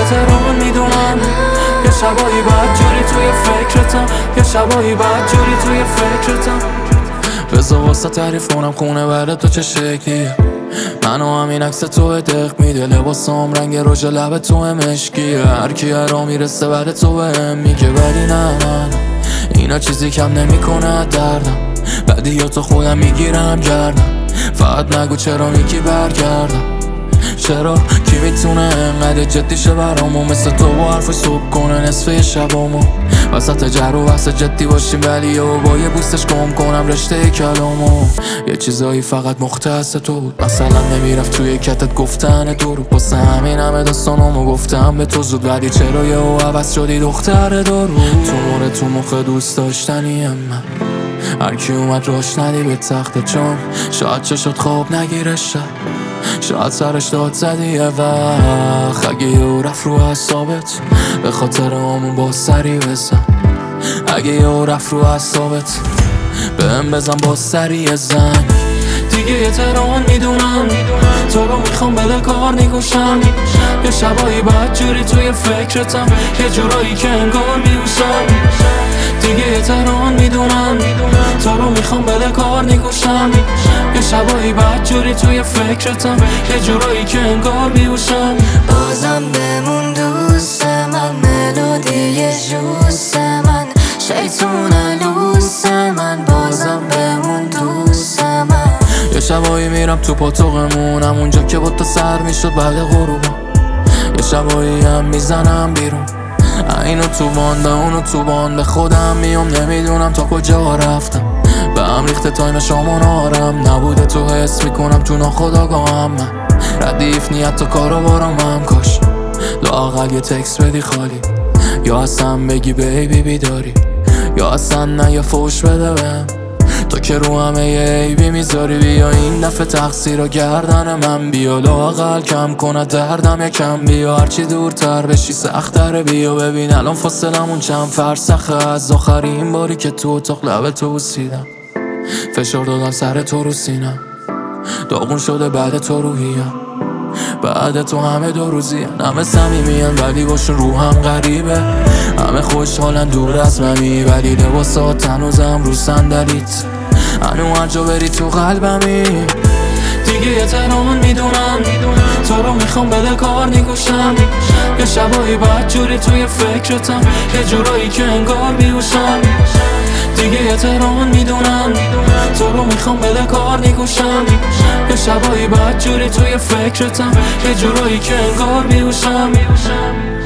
تهران میدونم یه شبایی بعد جوری توی فکرتم، یه شبایی بعد جوری توی فکرتم. بذار واسه تعریف کنم خونه برای تو چه شکلیه. منو همین عکس تو دق میده، لباسام رنگ رژ لب تو مشکیه. هر کی هرا میرسه بعد تو بهم میگه ولی نه اینا چیزی کم نمیکنه دردم. بعدی یا تو خودم میگیرم گردم، فقط نگو چرا میگی برگردم. چرا کی میتونه انقدر جدی شه برامو، مثل تو با حرف صبح کنه نصفه شبامو. وسط جر و بحث جدی باشیم ولی با یه بوستش گم کنم رشته کلامو. یه چیزایی فقط مختص تو بود، مثلا نمیرفت توی کتت گفتن تو رو. واسه همین همه داستانامو گفتم به تو زود، ولی چرا یهو عوض شدی دختر دارو. تو مورد تو مخ دوست داشتنی من، هر کی اومد راش ندی به تخت، چون شاید چشت خواب نگیرش، شاید سرش داد زدی یه وقت. اگه یه رفت رو حسابت به خاطر همون با سری بزن. اگه یه رفت رو حسابت بهم بزن با سری زن. دیگه یه تهران میدونم تو رو میخوام بده کار نیگوشم. یه شبایی بعد جوری توی فکرتم، یه جورایی که انگار میوشم. دیگه یه تهران میدونم تو رو میخوام بده کار نیگوشم. یه شبایی بعد جوری توی فکرتم، یه جورایی که انگار میوشم. بازم بمون دوست من، ملودی جوست من، شیطون لوس من. بازم بمون دوست من. یه شبایی میرم تو پاتوقمون، همونجا که با تو سر میشد بعد غروبا. یه شبایی هم میزنم بیرون، اینو تو بانده اونو تو بانده. خودم میام نمیدونم تا کجا رفتم، به هم ریخته تایم شامان آرم. نبوده تو حس میکنم تو ناخداگاهم من ردیف نیت تا کارو بارم هم. کاش لااقل یه تکس بدی خالی، یا اصلا بگی بیبی بیداری، یا اصلا نه یه فوش بده بهم. تو که رو همه یه عیبی میذاری، بیا این دفعه تقصیر و گردن من. بیا لااقل کم کنه دردم یکم، بیا هرچی دورتر بشی سختره. بیا ببین الان فاصلمون چند فرسخه از آخرین باری که تو اتاق لب تو بوسیدم. فشار دادم سر تو رو سینم، داغون شده بعد تو روحیم. بعد تو همه دو روزی همه صمیمین ولی باشون روحم غریبه. همه خوشحالن دور از منی ولی لباسات هنوزم رو صندلیت. هنو هر جا بری تو قلبمی. دیگه یه تهران میدونم تو رو میخوام بده کار نیگوشم. یه شبایی بعد جوری توی فکرتم، یه جورایی که انگار بیوشم. دیگه یه تهران میدونم تو رو میخوام بده کار نیگوشم. یه شبایی بعد جوری توی فکرتم، یه جورایی که انگار بیوشم.